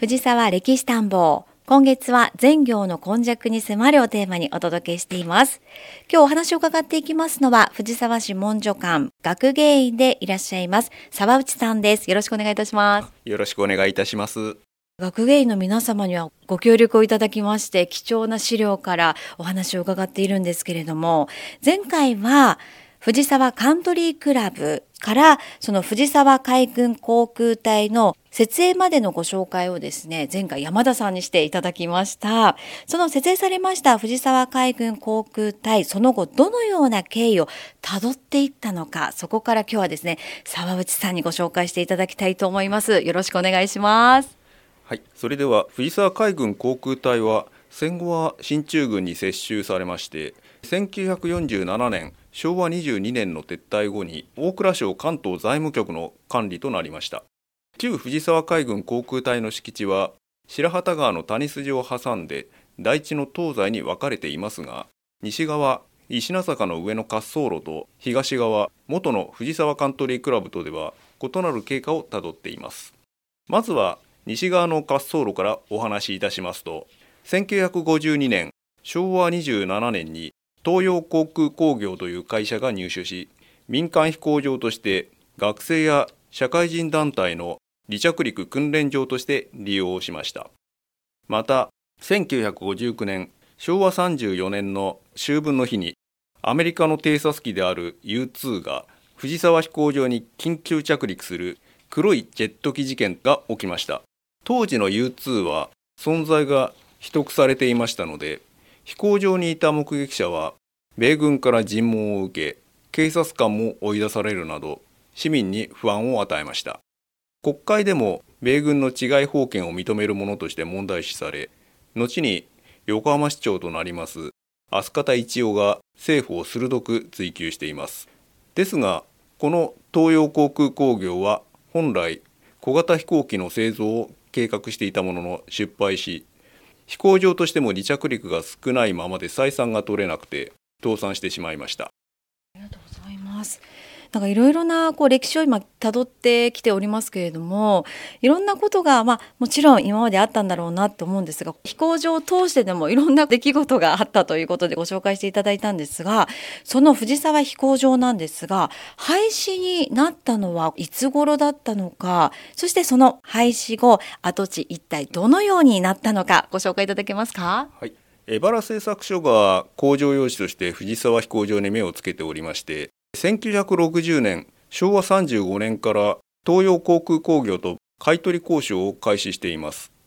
藤沢歴史探訪。今月は全行の今昔に迫るをテーマにお届けしています。今日お話を伺っていきますのは藤沢市文書館学芸員でいらっしゃいます沢内さんです。よろしくお願いいたします。 よろしくお願いいたします。 学芸員の皆様にはご協力をいただきまして貴重な資料からお話を伺っているんですけれども、前回は藤沢カントリークラブからその藤沢海軍航空隊の設営までのご紹介をですね、前回山田さんにしていただきました。その設営されました藤沢海軍航空隊、その後どのような経緯をたどっていったのか、そこから今日はですね、沢内さんにご紹介していただきたいと思います。よろしくお願いします。 はい、それでは藤沢海軍航空隊は戦後は進駐軍に接収されまして、1947年昭和22年の撤退後に大蔵省関東財務局の管理となりました。旧藤沢海軍航空隊の敷地は白旗川の谷筋を挟んで台地の東西に分かれていますが、西側石名坂の上の滑走路と東側元の藤沢カントリークラブとでは異なる経過をたどっています。まずは西側の滑走路からお話しいたしますと、1952年昭和27年に東洋航空工業という会社が入手し、民間飛行場として学生や社会人団体の離着陸訓練場として利用しました。また1959年昭和34年の秋分の日にアメリカの偵察機である U2 が藤沢飛行場に緊急着陸する黒いジェット機事件が起きました。当時の U2 は存在が秘匿されていましたので、飛行場にいた目撃者は米軍から尋問を受け、警察官も追い出されるなど市民に不安を与えました。国会でも米軍の治外法権を認めるものとして問題視され、後に横浜市長となります飛鳥田一夫が政府を鋭く追及しています。ですが、この東洋航空工業は本来小型飛行機の製造を計画していたものの失敗し、飛行場としても離着陸が少ないままで採算が取れなくて倒産してしまいました。 ありがとうございます。なんかいろいろな歴史を今たどってきておりますけれども、いろんなことがもちろん今まであったんだろうなと思うんですが、飛行場を通してでもいろんな出来事があったということでご紹介していただいたんですが、その藤沢飛行場なんですが、廃止になったのはいつ頃だったのか、そしてその廃止後跡地一体どのようになったのかご紹介いただけますか。 はい、江原製作所が工場用地として藤沢飛行場に目をつけておりまして、1960年昭和35年から東洋航空工業と買取交渉を開始しています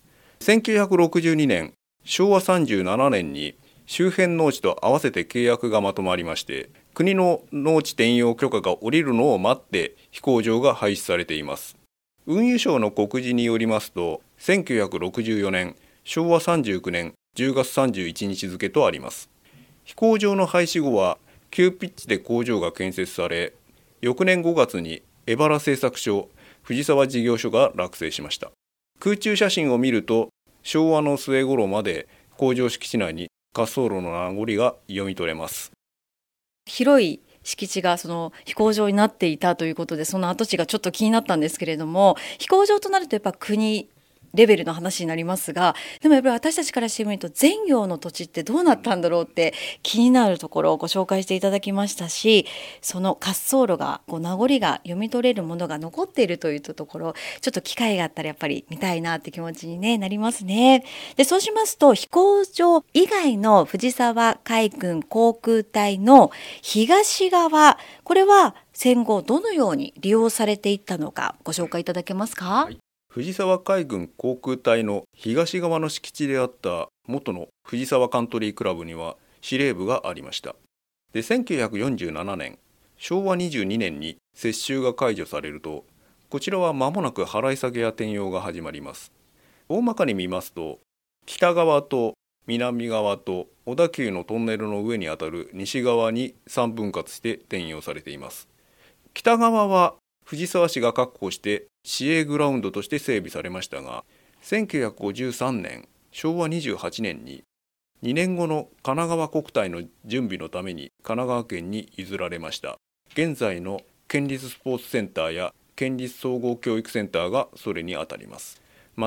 。1962年昭和37年に周辺農地と合わせて契約がまとまりまして、国の農地転用許可が下りるのを待って飛行場が廃止されています。運輸省の告示によりますと、1964年昭和39年10月31日付とあります。飛行場の廃止後は急ピッチで工場が建設され、翌年5月に江原製作所藤沢事業所が落成しました。空中写真を見ると、昭和の末頃まで工場敷地内に滑走路の名残が読み取れます。 広い敷地がその飛行場になっていたということで、その跡地がちょっと気になったんですけれども、飛行場となるとやっぱ国レベルの話になりますが、でもやっぱり私たちからしてみると全行の土地ってどうなったんだろうって気になるところをご紹介していただきましたし、その滑走路が名残が読み取れるものが残っているというところ、ちょっと機会があったらやっぱり見たいなって気持ちに、なりますね。で、そうしますと飛行場以外の藤沢海軍航空隊の東側、これは戦後どのように利用されていったのかご紹介いただけますか。 はい、藤沢海軍航空隊の東側の敷地であった元の藤沢カントリークラブには司令部がありました。で、1947年昭和22年に接収が解除されると、こちらは間もなく払い下げや転用が始まります。大まかに見ますと、北側と南側と小田急のトンネルの上にあたる西側に3分割して転用されています。北側は藤沢市が確保して市営グラウンドとして整備されましたが、1953年昭和28年に2年後の神奈川国体の準備のために神奈川県に譲られました。現在の県立スポーツセンターや県立総合教育センターがそれにあたります。また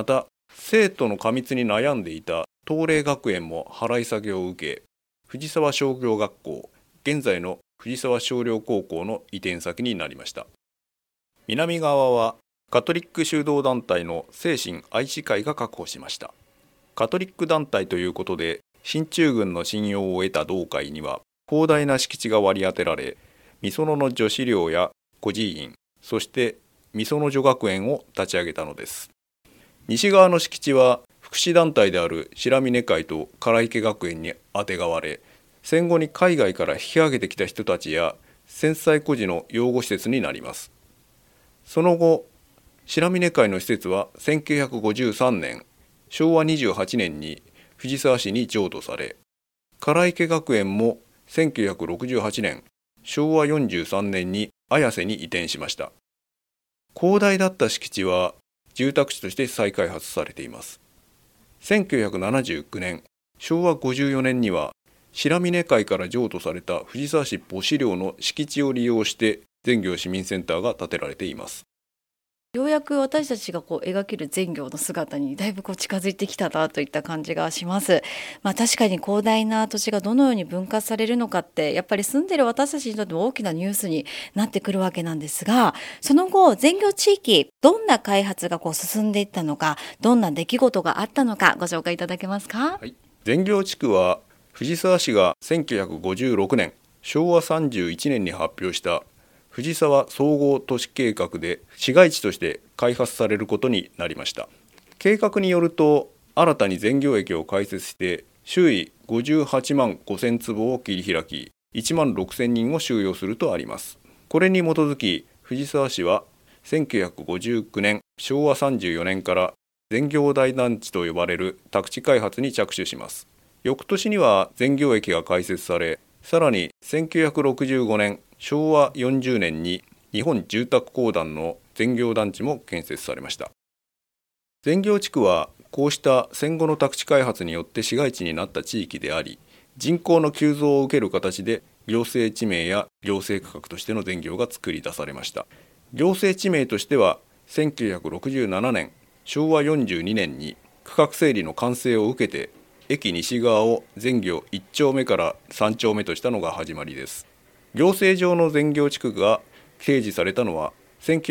生徒の過密に悩んでいた東嶺学園も払い下げを受け、藤沢商業学校、現在の藤沢商業高校の移転先になりました。南側はカトリック修道団体の聖神愛子会が確保しました。カトリック団体ということで、進駐軍の信用を得た同会には広大な敷地が割り当てられ、御園の女子寮や孤児院、そして御園女学園を立ち上げたのです。西側の敷地は福祉団体である白峰会と唐池学園にあてがわれ、戦後に海外から引き上げてきた人たちや戦災孤児の養護施設になります。その後、白峰会の施設は1953年、昭和28年に藤沢市に譲渡され、唐池学園も1968年、昭和43年に綾瀬に移転しました。広大だった敷地は住宅地として再開発されています。1979年、昭和54年には白峰会から譲渡された藤沢市母子寮の敷地を利用して全行市民センターが建てられています。 ようやく私たちが描ける全行の姿にだいぶ近づいてきたなといった感じがします。確かに広大な土地がどのように分割されるのかって、やっぱり住んでる私たちにとっても大きなニュースになってくるわけなんですが、その後全行地域どんな開発が進んでいったのか、どんな出来事があったのかご紹介いただけますか？ はい、全行地区は藤沢市が1956年、昭和31年に発表した藤沢総合都市計画で市街地として開発されることになりました。計画によると、新たに全行駅を開設して周囲58万5000坪を切り開き、1万6000人を収容するとあります。これに基づき藤沢市は1959年昭和34年から全行大団地と呼ばれる宅地開発に着手します。翌年には全行駅が開設され、さらに1965年昭和40年に日本住宅公団の全行団地も建設されました。全行地区はこうした戦後の宅地開発によって市街地になった地域であり、人口の急増を受ける形で行政地名や行政区画としての全行が作り出されました。行政地名としては1967年昭和42年に区画整理の完成を受けて、駅西側を全行1丁目から3丁目としたのが始まりです。行政上の全行地区が掲示されたのは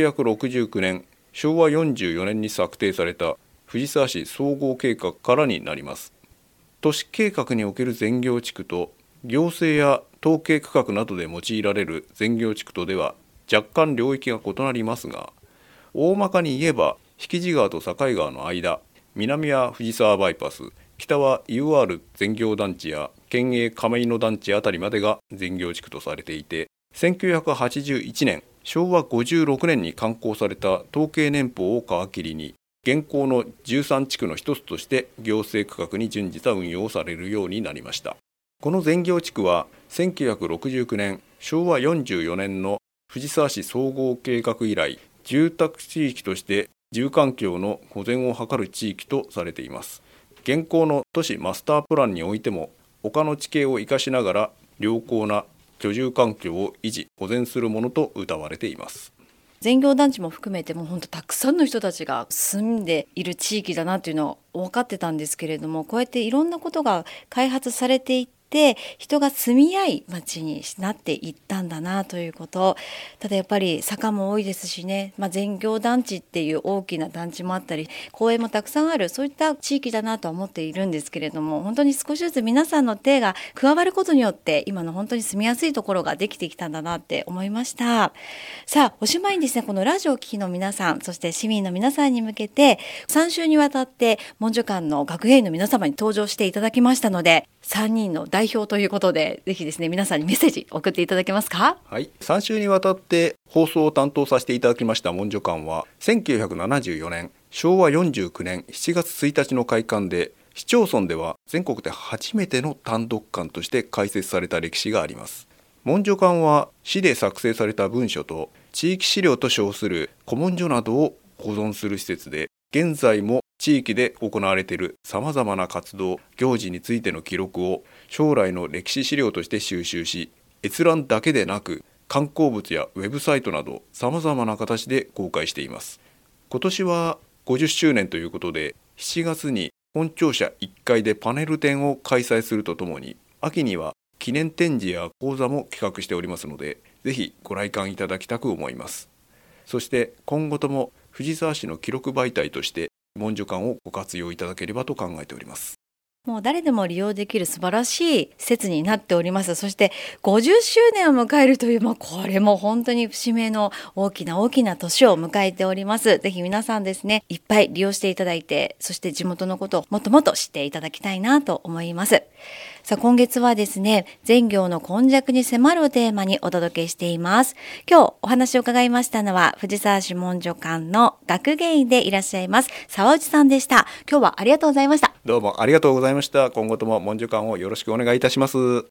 1969年昭和44年に策定された藤沢市総合計画からになります。都市計画における全行地区と行政や統計区画などで用いられる全行地区とでは若干領域が異なりますが、大まかに言えば引地川と境川の間、南は藤沢バイパス、北は UR 全行団地や県営亀井の団地あたりまでが全行地区とされていて、1981年昭和56年に刊行された統計年報を皮切りに、現行の13地区の一つとして行政区画に準じた運用をされるようになりました。この全行地区は1969年昭和44年の藤沢市総合計画以来、住宅地域として住環境の保全を図る地域とされています。現行の都市マスタープランにおいても、丘の地形を生かしながら良好な居住環境を維持保全するものと謳われています。 全行団地も含めてもう本当たくさんの人たちが住んでいる地域だなというのは分かってたんですけれども、こうやっていろんなことが開発されていって人が住みやい街になっていったんだなということ。ただやっぱり坂も多いですしね、全行団地っていう大きな団地もあったり公園もたくさんある、そういった地域だなとは思っているんですけれども、本当に少しずつ皆さんの手が加わることによって今の本当に住みやすいところができてきたんだなって思いました。さあ、おしまいにですね、このラジオを聴きの皆さん、そして市民の皆さんに向けて3週にわたって文書館の学芸員の皆様に登場していただきましたので、3人の代表ということでぜひですね皆さんにメッセージ送っていただけますか？ はい、3週にわたって放送を担当させていただきました文書館は、1974年昭和49年7月1日の開館で、市町村では全国で初めての単独館として開設された歴史があります。文書館は市で作成された文書と地域資料と称する古文書などを保存する施設で、現在も地域で行われているさまざまな活動行事についての記録を将来の歴史資料として収集し、閲覧だけでなく観光物やウェブサイトなどさまざまな形で公開しています。今年は50周年ということで、 7月に本庁舎1階でパネル展を開催するとともに、秋には記念展示や講座も企画しておりますので、ぜひご来館いただきたく思います。そして今後とも藤沢市の記録媒体として文書館をご活用いただければと考えております。 もう誰でも利用できる素晴らしい施設になっております。そして50周年を迎えるという、これも本当に節目の大きな年を迎えております。ぜひ皆さんですね、いっぱい利用していただいて、そして地元のことをもっともっと知っていただきたいなと思います。さあ、今月はですね、善行の根弱に迫るをテーマにお届けしています。今日お話を伺いましたのは、藤沢市文書館の学芸員でいらっしゃいます沢内さんでした。今日はありがとうございました。 どうもありがとうございました。今後とも文書館をよろしくお願いいたします。